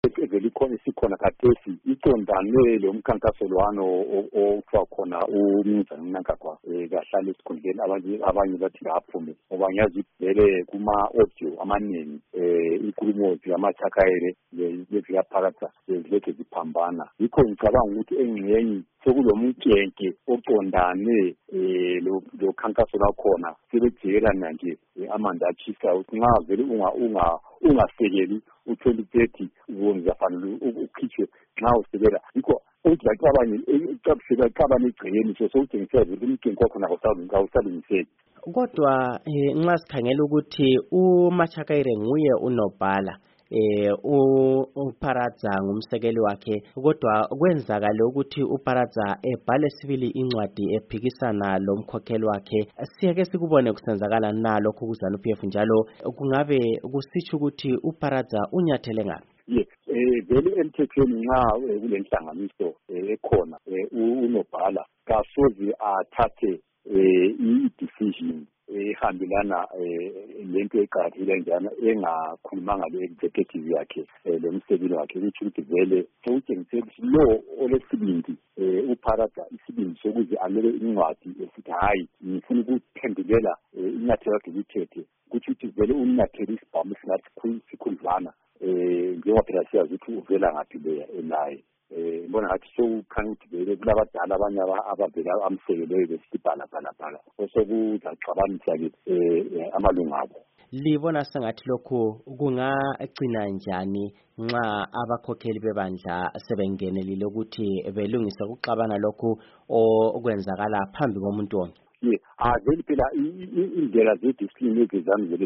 vele ikhona isikhona khathesi iqondane lo mkhankaso lwano ofwa khona umnumzana uNankagwa kahlala esikhundleni abanye bathi ngaphume ngoba ngiyazi vele kuma-audio amaningi inkulumo yamathakayele leziyaphakatha zilokhu ziphambana. Yikho ngicabanga ukuthi engxenye sekulo mnkenke oqondane lo khankaso lakhona sebejikelana nje amanzi atshisayo ukuthi nxa vele ungasekeli u-2030 uzafanele ukhitshwe nxa usekela. Yikho ukuthi abanye cabane egcekeni sokutshengisa vele umnkenke wakhona awusalungiseki. Kodwa nxa sikhangela ukuthi uMachakayire nguye unobhala uParadza ngumsekeli wakhe, kodwa kwenzakala ukuthi uParadza ebhale sibili incwadi ephikisana lo mkhokheli wakhe. Siyeke sikubone kusenzakala nalo kuzana uPF njalo kungabe kusitsho ukuthi uParadza unyathele ngaphi? Vele emthethweni nxa kulenhlanganiso ekhona unobhala kasoze athathe i-decision ehambelana lento eqakathekile njana engakhulumanga le-executive yakhe lo msekeli wakhe ukuthi ukuthi vele sewutshengise ukuthi lo olesibindi uParadza isibindi sokuze amele incwadi esithi hayi ngifuna ukuphendulela inyathelo lakhe lithethe ukuthi vele unyathele isibhamu esingathi sikhudlwana njengoba phela siyazi ukuthi uvela ngaphi leya naye. Mbona ngathi sokukhanya ukuthi vele kulabadala abanye abavela amsekeleyo besithi bhalabhala osokuzaxabanisa-ke amalunga abo. Libona sengathi lokhu kungagcina njani nxa abakhokheli bebandla sebengenelile ukuthi belungise ukuxabana lokhu okwenzakala phambi komuntu wonke? Vele phela indlela ze-discipline ezizami vele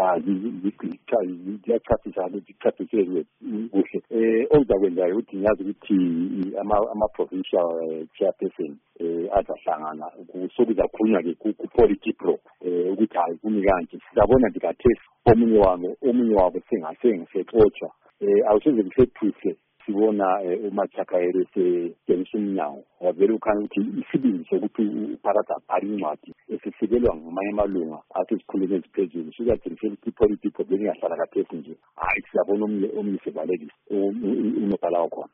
ziyachasisele kuhle. Okuzakwenzayo ukuthi ngiyazi ukuthi ama-provincial chairperson azahlangana sokuzakhulunywa-ke ku-Politburo ukuthi hayi kumi kanje. Sizabona nje khathesi omunye wabo sengasexotshwa awusoze kusethuhle sibona uMachakayire setshengisa umnyango vele ukhanya ukuthi isibindi sokuthi uParadza abhale incwadi esisikelwa ngamanye amalunga athi izikhulumi eziphezulu sizathengisela ukuthi iPolitburo bengahlala khathesi nje hayi siyabona omunye sebalekisa unobhala wakhona.